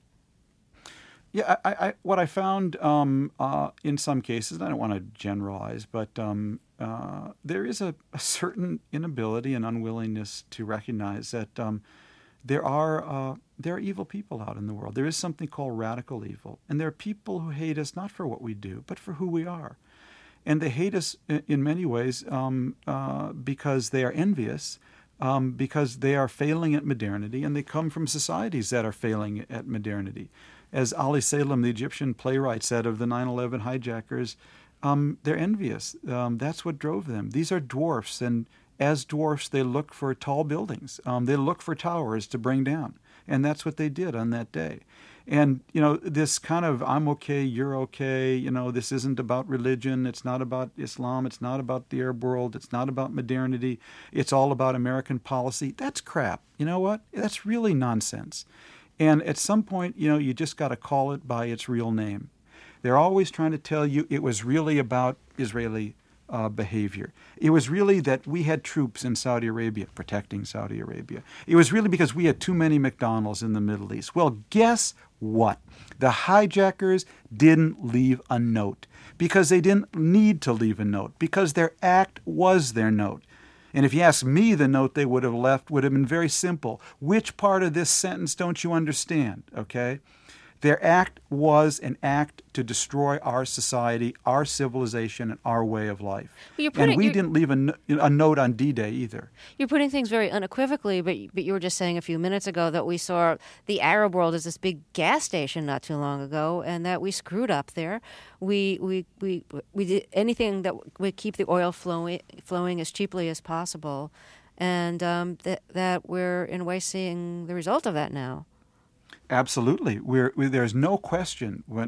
[SPEAKER 7] Yeah, I, I, what I found um, uh, in some cases, and I don't want to generalize, but um, uh, there is a, a certain inability and unwillingness to recognize that um, there are uh, there are evil people out in the world. There is something called radical evil, and there are people who hate us not for what we do, but for who we are. And they hate us in, in many ways um, uh, because they are envious, um, because they are failing at modernity, and they come from societies that are failing at modernity. As Ali Salem, the Egyptian playwright, said of the nine eleven hijackers, um, they're envious. Um, that's what drove them. These are dwarfs, and as dwarfs, they look for tall buildings. Um, they look for towers to bring down, and that's what they did on that day. And, you know, this kind of I'm okay, you're okay, you know, this isn't about religion, it's not about Islam, it's not about the Arab world, it's not about modernity, it's all about American policy. That's crap. You know what? That's really nonsense. And at some point, you know, you just got to call it by its real name. They're always trying to tell you it was really about Israeli uh, behavior. It was really that we had troops in Saudi Arabia protecting Saudi Arabia. It was really because we had too many McDonald's in the Middle East. Well, guess what? The hijackers didn't leave a note because they didn't need to leave a note, because their act was their note. And if you ask me, the note they would have left would have been very simple. Which part of this sentence don't you understand? Okay? Their act was an act to destroy our society, our civilization, and our way of life.
[SPEAKER 1] Well, putting,
[SPEAKER 7] and we didn't leave a, no- a note on D-Day either.
[SPEAKER 1] You're putting things very unequivocally, but, but you were just saying a few minutes ago that we saw the Arab world as this big gas station not too long ago, and that we screwed up there. We we we we did anything that would keep the oil flowing flowing as cheaply as possible, and um, that that we're in a way seeing the result of that now.
[SPEAKER 7] Absolutely. We're, we, there's no question, when,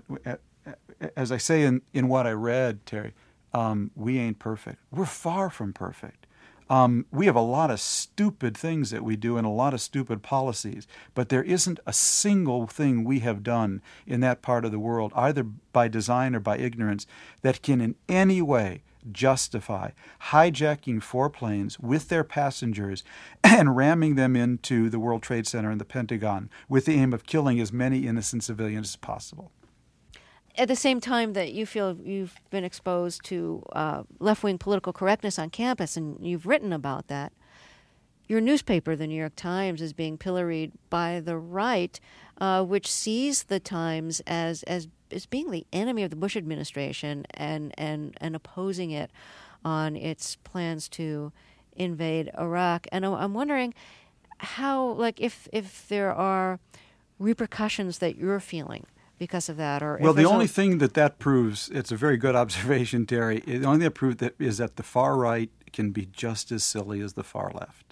[SPEAKER 7] as I say in, in what I read, Terry, um, we ain't perfect. We're far from perfect. Um, we have a lot of stupid things that we do and a lot of stupid policies, but there isn't a single thing we have done in that part of the world, either by design or by ignorance, that can in any way justify hijacking four planes with their passengers and ramming them into the World Trade Center and the Pentagon with the aim of killing as many innocent civilians as possible.
[SPEAKER 1] At the same time that you feel you've been exposed to uh, left-wing political correctness on campus, and you've written about that, your newspaper, the New York Times, is being pilloried by the right, uh, which sees the Times as as as being the enemy of the Bush administration and, and, and opposing it on its plans to invade Iraq. And I'm wondering how, like, if if there are repercussions that you're feeling because of that? Or
[SPEAKER 7] well, the only
[SPEAKER 1] a...
[SPEAKER 7] thing that that proves, it's a very good observation, Terry, the only thing that proves that is that the far right can be just as silly as the far left.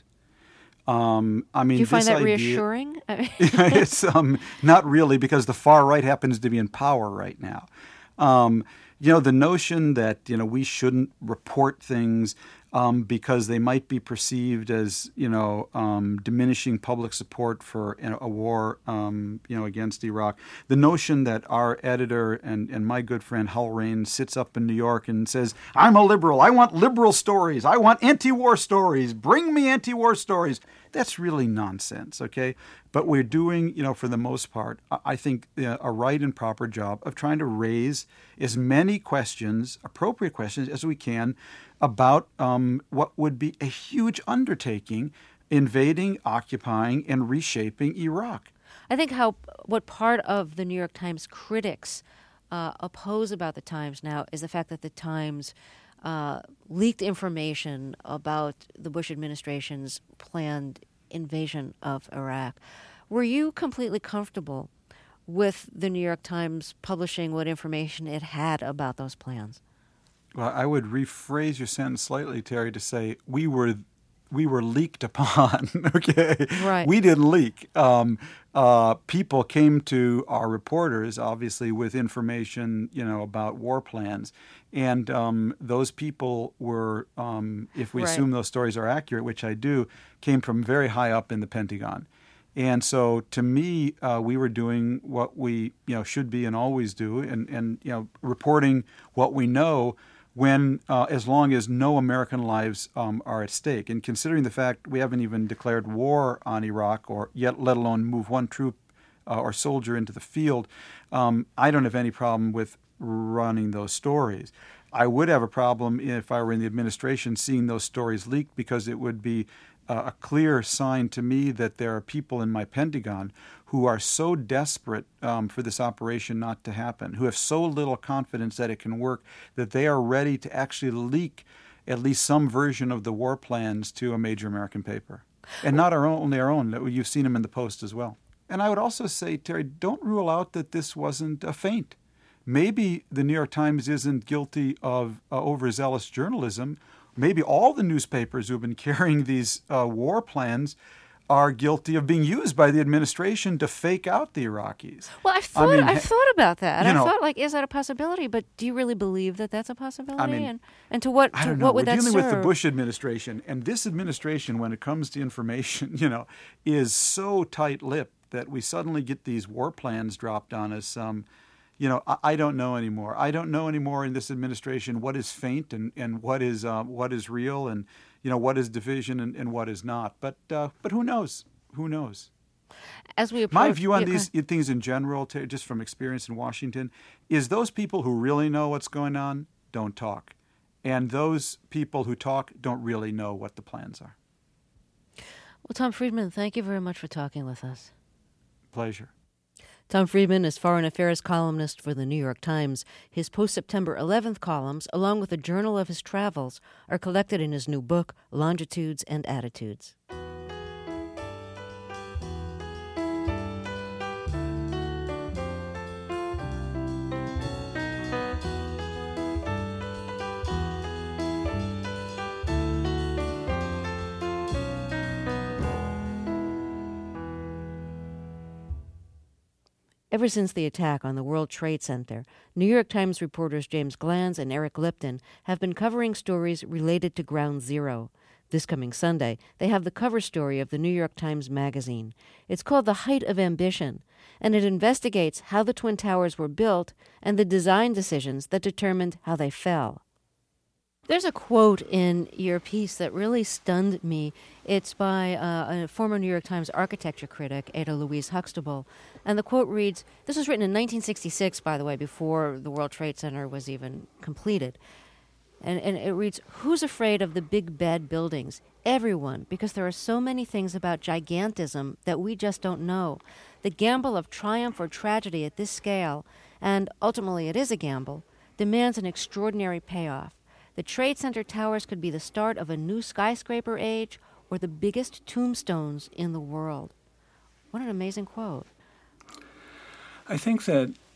[SPEAKER 7] Um, I mean,
[SPEAKER 1] do you find that
[SPEAKER 7] idea,
[SPEAKER 1] reassuring?
[SPEAKER 7] It's um, not really, because the far right happens to be in power right now. Um, you know, the notion that, you know, we shouldn't report things um, because they might be perceived as, you know, um, diminishing public support for you know, a war, um, you know, against Iraq. The notion that our editor and, and my good friend Hal Raines sits up in New York and says, I'm a liberal. I want liberal stories. I want anti-war stories. Bring me anti-war stories. That's really nonsense, okay? But we're doing, you know, for the most part, I think uh, a right and proper job of trying to raise as many questions, appropriate questions, as we can about um, what would be a huge undertaking, invading, occupying, and reshaping Iraq.
[SPEAKER 1] I think how what part of the New York Times critics uh, oppose about the Times now is the fact that the Times uh, leaked information about the Bush administration's planned invasion of Iraq. Were you completely comfortable with the New York Times publishing what information it had about those plans?
[SPEAKER 7] Well, I would rephrase your sentence slightly, Terry, to say we were we were leaked upon, okay?
[SPEAKER 1] Right.
[SPEAKER 7] We didn't leak. Um, uh, people came to our reporters, obviously, with information, you know, about war plans. And um, those people were, um, if we
[SPEAKER 1] right.
[SPEAKER 7] assume those stories are accurate, which I do, came from very high up in the Pentagon. And so, to me, uh, we were doing what we, you know, should be and always do, and, and you know, reporting what we know when, uh, as long as no American lives um, are at stake. And considering the fact we haven't even declared war on Iraq, or yet, let alone move one troop uh, or soldier into the field, um, I don't have any problem with running those stories. I would have a problem if I were in the administration seeing those stories leaked, because it would be Uh, a clear sign to me that there are people in my Pentagon who are so desperate um, for this operation not to happen, who have so little confidence that it can work, that they are ready to actually leak at least some version of the war plans to a major American paper. And not our own, only our own. You've seen them in the Post as well. And I would also say, Terry, don't rule out that this wasn't a feint. Maybe the New York Times isn't guilty of uh, overzealous journalism. Maybe all the newspapers who've been carrying these uh, war plans are guilty of being used by the administration to fake out the Iraqis.
[SPEAKER 1] Well, I've thought,
[SPEAKER 7] I mean,
[SPEAKER 1] I've thought about that.
[SPEAKER 7] you
[SPEAKER 1] I
[SPEAKER 7] know,
[SPEAKER 1] thought, like, is that a possibility? But do you really believe that that's a possibility?
[SPEAKER 7] I mean,
[SPEAKER 1] and, and to what,
[SPEAKER 7] I
[SPEAKER 1] to
[SPEAKER 7] don't know.
[SPEAKER 1] what would
[SPEAKER 7] We're
[SPEAKER 1] that
[SPEAKER 7] dealing
[SPEAKER 1] serve?
[SPEAKER 7] with the Bush administration, and this administration, when it comes to information, you know, is so tight-lipped that we suddenly get these war plans dropped on us. Um, You know, I, I don't know anymore. I don't know anymore in this administration what is feint and, and what is uh, what is real, and you know what is division and, and what is not. But uh, but who knows? Who knows?
[SPEAKER 1] As we approach,
[SPEAKER 7] My view on
[SPEAKER 1] yeah,
[SPEAKER 7] these things in general, just from experience in Washington, is those people who really know what's going on don't talk, and those people who talk don't really know what the plans are.
[SPEAKER 1] Well, Tom Friedman, thank you very much for talking with us.
[SPEAKER 7] Pleasure.
[SPEAKER 1] Tom Friedman is foreign affairs columnist for the New York Times. His post-September eleventh columns, along with a journal of his travels, are collected in his new book, Longitudes and Attitudes. Ever since the attack on the World Trade Center, New York Times reporters James Glanz and Eric Lipton have been covering stories related to Ground Zero. This coming Sunday, they have the cover story of the New York Times Magazine. It's called The Height of Ambition, and it investigates how the Twin Towers were built and the design decisions that determined how they fell. There's a quote in your piece that really stunned me. It's by uh, a former New York Times architecture critic, Ada Louise Huxtable. And the quote reads, this was written in nineteen sixty-six, by the way, before the World Trade Center was even completed. And, and it reads, who's afraid of the big bad buildings? Everyone, because there are so many things about gigantism that we just don't know. The gamble of triumph or tragedy at this scale, and ultimately it is a gamble, demands an extraordinary payoff. The Trade Center towers could be the start of a new skyscraper age or the biggest tombstones in the world. What an amazing quote.
[SPEAKER 9] I think that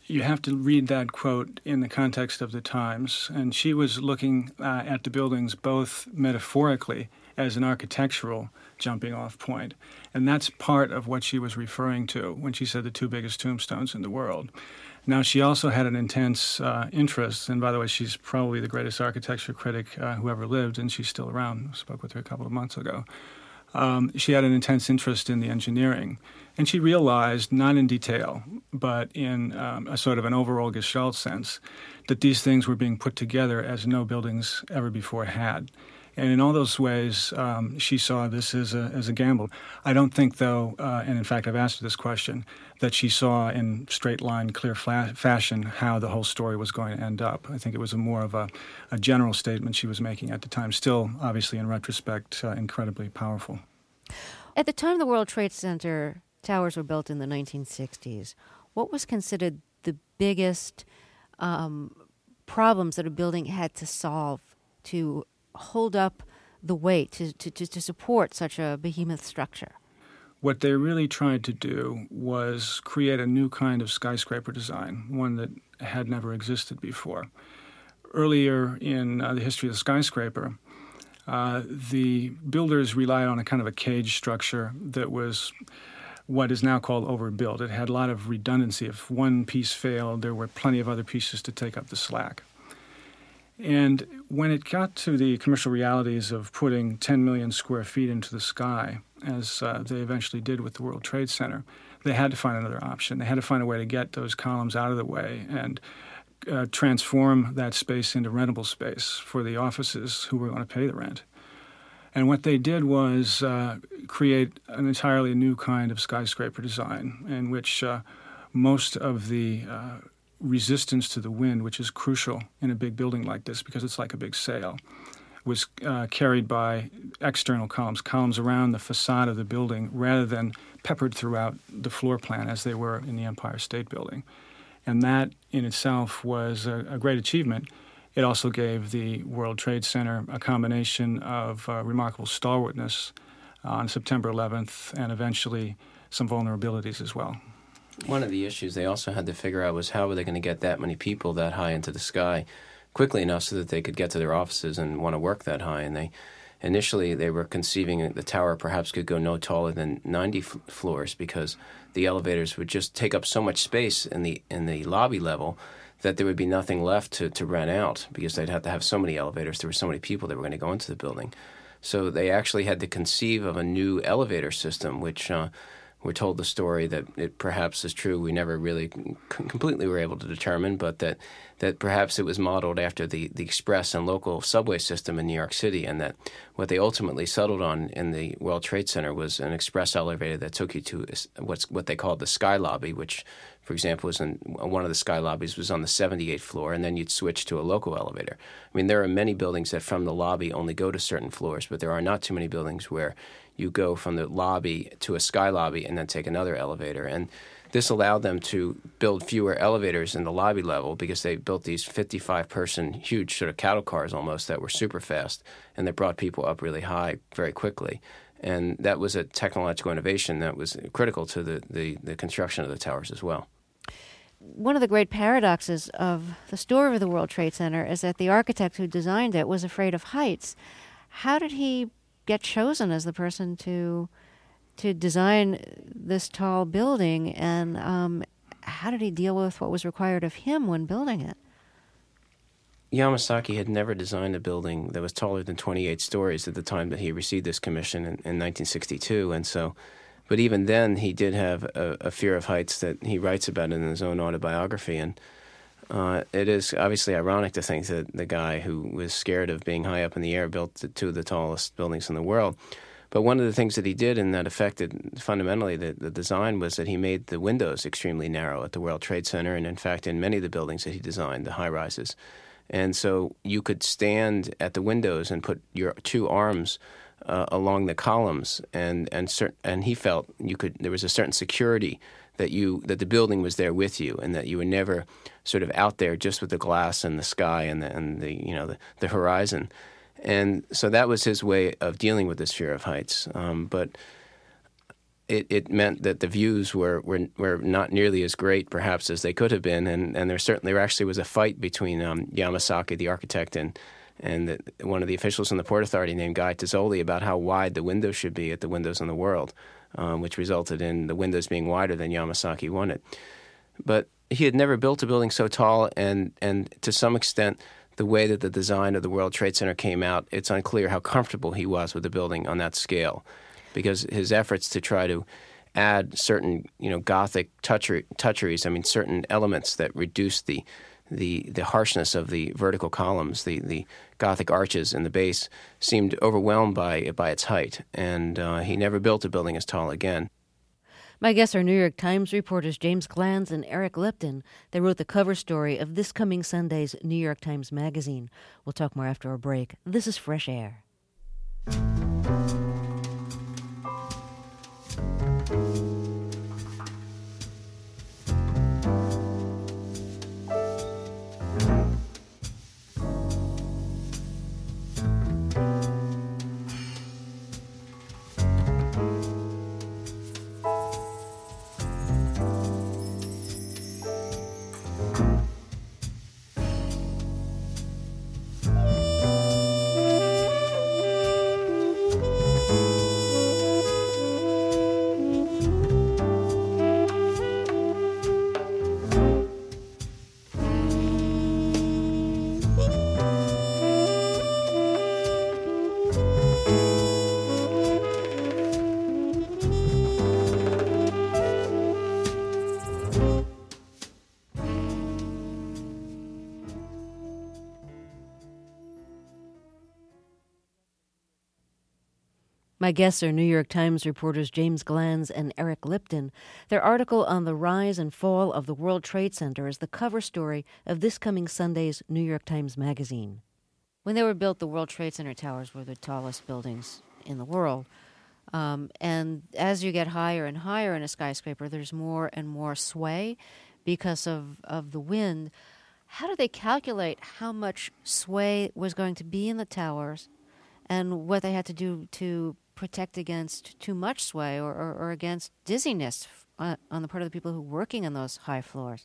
[SPEAKER 9] you have to read that quote in the context of the times. And she was looking uh, at the buildings both metaphorically as an architectural jumping off point. And that's part of what she was referring to when she said the two biggest tombstones in the world. Now, she also had an intense uh, interest, and by the way, she's probably the greatest architecture critic uh, who ever lived, and she's still around. I spoke with her a couple of months ago. Um, she had an intense interest in the engineering, and she realized, not in detail, but in um, a sort of an overall Gestalt sense, that these things were being put together as no buildings ever before had. And in all those ways, um, she saw this as a, as a gamble. I don't think, though, uh, and in fact I've asked her this question, that she saw in straight-line, clear fla- fashion how the whole story was going to end up. I think it was a more of a, a general statement she was making at the time, still, obviously, in retrospect, uh, incredibly powerful.
[SPEAKER 1] At the time the World Trade Center towers were built in the nineteen sixties, what was considered the biggest um, problems that a building had to solve to hold up the weight, to, to, to support such a behemoth structure?
[SPEAKER 9] What they really tried to do was create a new kind of skyscraper design, one that had never existed before. Earlier in uh, the history of the skyscraper, uh, the builders relied on a kind of a cage structure that was what is now called overbuilt. It had a lot of redundancy. If one piece failed, there were plenty of other pieces to take up the slack. And when it got to the commercial realities of putting ten million square feet into the sky, as uh, they eventually did with the World Trade Center, they had to find another option. They had to find a way to get those columns out of the way and uh, transform that space into rentable space for the offices who were going to pay the rent. And what they did was uh, create an entirely new kind of skyscraper design in which uh, most of the uh, resistance to the wind, which is crucial in a big building like this because it's like a big sail, was uh, carried by external columns, columns around the facade of the building rather than peppered throughout the floor plan as they were in the Empire State Building. And that in itself was a, a great achievement. It also gave the World Trade Center a combination of uh, remarkable stalwartness on September eleventh and eventually some vulnerabilities as well.
[SPEAKER 10] One of the issues they also had to figure out was how were they going to get that many people that high into the sky quickly enough so that they could get to their offices and want to work that high. And they initially they were conceiving that the tower perhaps could go no taller than ninety f- floors because the elevators would just take up so much space in the in the lobby level that there would be nothing left to, to rent out because they'd have to have so many elevators. There were so many people that were going to go into the building. So they actually had to conceive of a new elevator system, which uh, we're told the story that it perhaps is true. We never really c- completely were able to determine, but that that perhaps it was modeled after the, the express and local subway system in New York City, and that what they ultimately settled on in the World Trade Center was an express elevator that took you to what's what they called the Sky Lobby, which, for example, was in one of the Sky Lobbies was on the seventy-eighth floor, and then you'd switch to a local elevator. I mean, there are many buildings that from the lobby only go to certain floors, but there are not too many buildings where you go from the lobby to a Sky Lobby and then take another elevator. And this allowed them to build fewer elevators in the lobby level because they built these fifty-five person huge sort of cattle cars almost that were super fast, and they brought people up really high very quickly. And that was a technological innovation that was critical to the, the, the construction of the towers as well.
[SPEAKER 1] One of the great paradoxes of the story of the World Trade Center is that the architect who designed it was afraid of heights. How did he get chosen as the person to to design this tall building, and um, how did he deal with what was required of him when building it?
[SPEAKER 10] Yamasaki had never designed a building that was taller than twenty-eight stories at the time that he received this commission in, in nineteen sixty-two, and so, but even then he did have a, a fear of heights that he writes about in his own autobiography, and uh, it is obviously ironic to think that the guy who was scared of being high up in the air built the, two of the tallest buildings in the world. But one of the things that he did and that affected fundamentally the, the design was that he made the windows extremely narrow at the World Trade Center and, in fact, in many of the buildings that he designed, the high-rises. And so you could stand at the windows and put your two arms uh, along the columns, and and cert- and he felt you could there was a certain security that you that the building was there with you, and that you were never sort of out there just with the glass and the sky and the and the you know the, the horizon. And so that was his way of dealing with this fear of heights. Um, but it, it meant that the views were, were were not nearly as great, perhaps, as they could have been. And, and there certainly there actually was a fight between um, Yamasaki, the architect, and and the, one of the officials in the Port Authority named Guy Tozzoli about how wide the windows should be at the windows in the world, um, which resulted in the windows being wider than Yamasaki wanted. But he had never built a building so tall, and, and to some extent, the way that the design of the World Trade Center came out, it's unclear how comfortable he was with the building on that scale, because his efforts to try to add certain, you know, Gothic toucher, toucheries, I mean, certain elements that reduced the the the harshness of the vertical columns, the, the Gothic arches in the base, seemed overwhelmed by by its height, and uh, he never built a building as tall again.
[SPEAKER 1] My guests are New York Times reporters James Glanz and Eric Lipton. They wrote the cover story of this coming Sunday's New York Times Magazine. We'll talk more after a break. This is Fresh Air. My guests are New York Times reporters James Glanz and Eric Lipton. Their article on the rise and fall of the World Trade Center is the cover story of this coming Sunday's New York Times Magazine. When they were built, the World Trade Center towers were the tallest buildings in the world. Um, and as you get higher and higher in a skyscraper, there's more and more sway because of, of the wind. How did they calculate how much sway was going to be in the towers and what they had to do to protect against too much sway or, or, or against dizziness on, on the part of the people who were working on those high floors?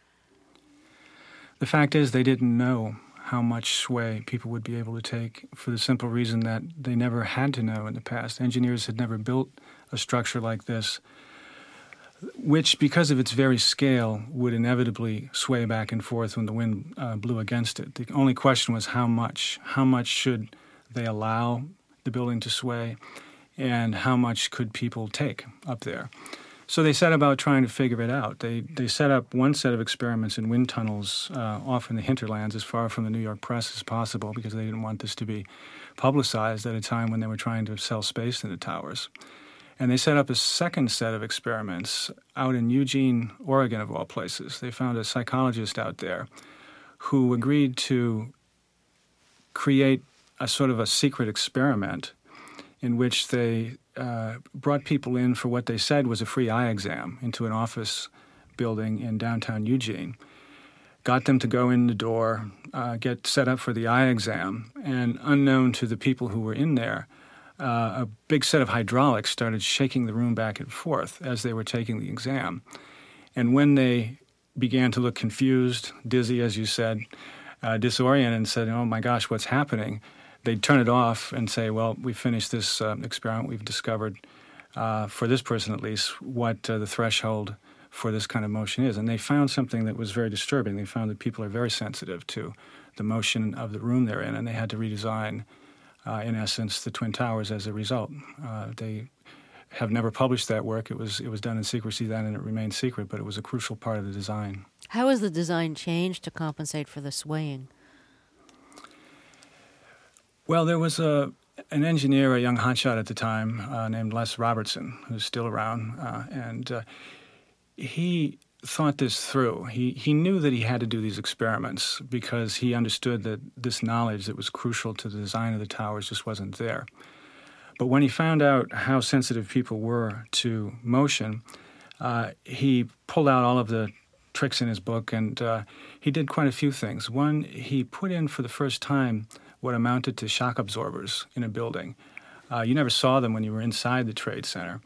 [SPEAKER 9] The fact is they didn't know how much sway people would be able to take for the simple reason that they never had to know in the past. Engineers had never built a structure like this, which, because of its very scale, would inevitably sway back and forth when the wind uh, blew against it. The only question was how much. How much should they allow the building to sway, and how much could people take up there? So they set about trying to figure it out. They they set up one set of experiments in wind tunnels uh, off in the hinterlands as far from the New York press as possible because they didn't want this to be publicized at a time when they were trying to sell space in the towers. And they set up a second set of experiments out in Eugene, Oregon, of all places. They found a psychologist out there who agreed to create a sort of a secret experiment in which they uh, brought people in for what they said was a free eye exam into an office building in downtown Eugene, got them to go in the door, uh, get set up for the eye exam, and unknown to the people who were in there, uh, a big set of hydraulics started shaking the room back and forth as they were taking the exam. And when they began to look confused, dizzy, as you said, uh, disoriented, and said, oh my gosh, what's happening? They'd turn it off and say, well, we finished this uh, experiment. We've discovered, uh, for this person at least, what uh, the threshold for this kind of motion is. And they found something that was very disturbing. They found that people are very sensitive to the motion of the room they're in, and they had to redesign, uh, in essence, the Twin Towers as a result. Uh, they have never published that work. It was, it was done in secrecy then, and it remained secret, but it was a crucial part of the design.
[SPEAKER 1] How has the design changed to compensate for the swaying?
[SPEAKER 9] Well, there was a, an engineer, a young hotshot at the time, uh, named Les Robertson, who's still around, uh, and uh, he thought this through. He he knew that he had to do these experiments because he understood that this knowledge that was crucial to the design of the towers just wasn't there. But when he found out how sensitive people were to motion, uh, he pulled out all of the tricks in his book, and uh, he did quite a few things. One, he put in for the first time what amounted to shock absorbers in a building. Uh, you never saw them when you were inside the Trade Center,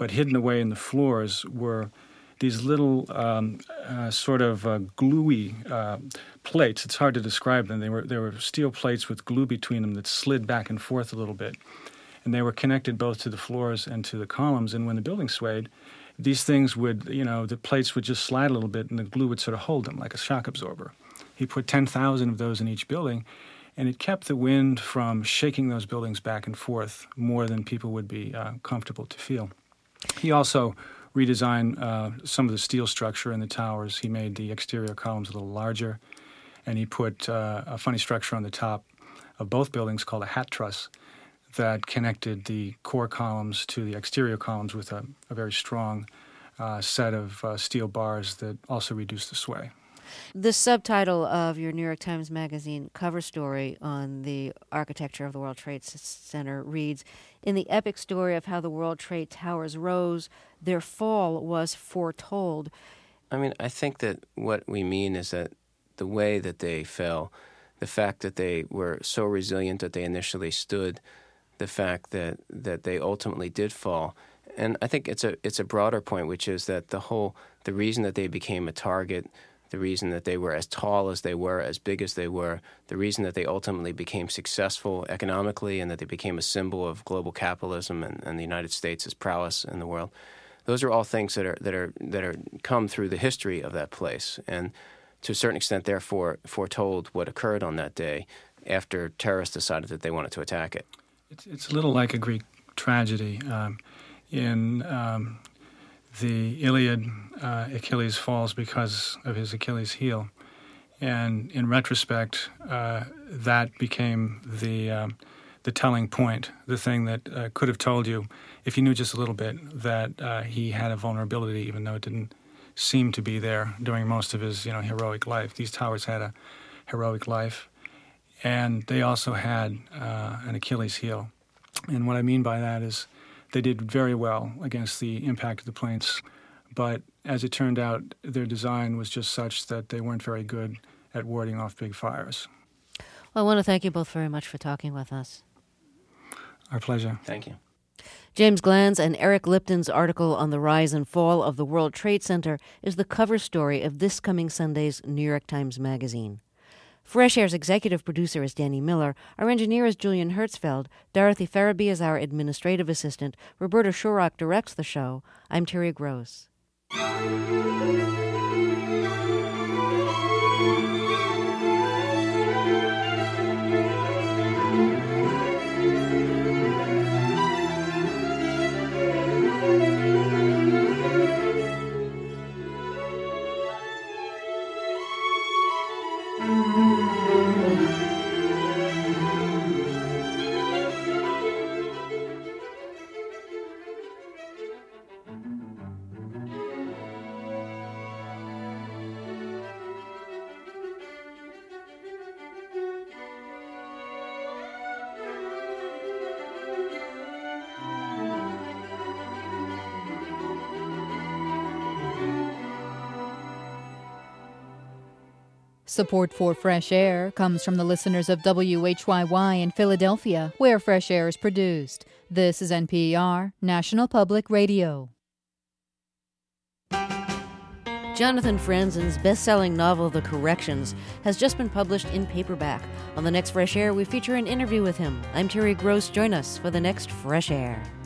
[SPEAKER 9] but hidden away in the floors were these little um, uh, sort of uh, gluey uh, plates. It's hard to describe them. They were they were steel plates with glue between them that slid back and forth a little bit. And they were connected both to the floors and to the columns. And when the building swayed, these things would, you know, the plates would just slide a little bit and the glue would sort of hold them like a shock absorber. He put ten thousand of those in each building, and it kept the wind from shaking those buildings back and forth more than people would be uh, comfortable to feel. He also redesigned uh, some of the steel structure in the towers. He made the exterior columns a little larger, and he put uh, a funny structure on the top of both buildings called a hat truss that connected the core columns to the exterior columns with a, a very strong uh, set of uh, steel bars that also reduced the sway.
[SPEAKER 1] The subtitle of your New York Times Magazine cover story on the architecture of the World Trade Center reads, "In the epic story of how the World Trade Towers rose, their fall was foretold."
[SPEAKER 10] I mean, I think that what we mean is that the way that they fell, the fact that they were so resilient that they initially stood, the fact that, that they ultimately did fall. And I think it's a it's a broader point, which is that the whole the reason that they became a target, the reason that they were as tall as they were, as big as they were, the reason that they ultimately became successful economically and that they became a symbol of global capitalism and, and the United States' prowess in the world. Those are all things that are that are that are come through the history of that place, and to a certain extent, therefore, foretold what occurred on that day after terrorists decided that they wanted to attack it.
[SPEAKER 9] It's, it's a little like a Greek tragedy. Um, in um, the Iliad, uh, Achilles falls because of his Achilles heel. And in retrospect, uh, that became the um, the telling point, the thing that uh, could have told you, if you knew just a little bit, that uh, he had a vulnerability, even though it didn't seem to be there during most of his, you know, heroic life. These towers had a heroic life. And they also had uh, an Achilles heel. And what I mean by that is they did very well against the impact of the planes. But as it turned out, their design was just such that they weren't very good at warding off big fires.
[SPEAKER 1] Well, I want to thank you both very much for talking with us.
[SPEAKER 9] Our pleasure.
[SPEAKER 10] Thank you.
[SPEAKER 1] James Glanz and Eric Lipton's article on the rise and fall of the World Trade Center is the cover story of this coming Sunday's New York Times Magazine. Fresh Air's executive producer is Danny Miller. Our engineer is Julian Hertzfeld. Dorothy Farabee is our administrative assistant. Roberta Shurrock directs the show. I'm Terry Gross.
[SPEAKER 8] Support for Fresh Air comes from the listeners of W H Y Y in Philadelphia, where Fresh Air is produced. This is N P R, National Public Radio.
[SPEAKER 1] Jonathan Franzen's best-selling novel, The Corrections, has just been published in paperback. On the next Fresh Air, we feature an interview with him. I'm Terry Gross. Join us for the next Fresh Air.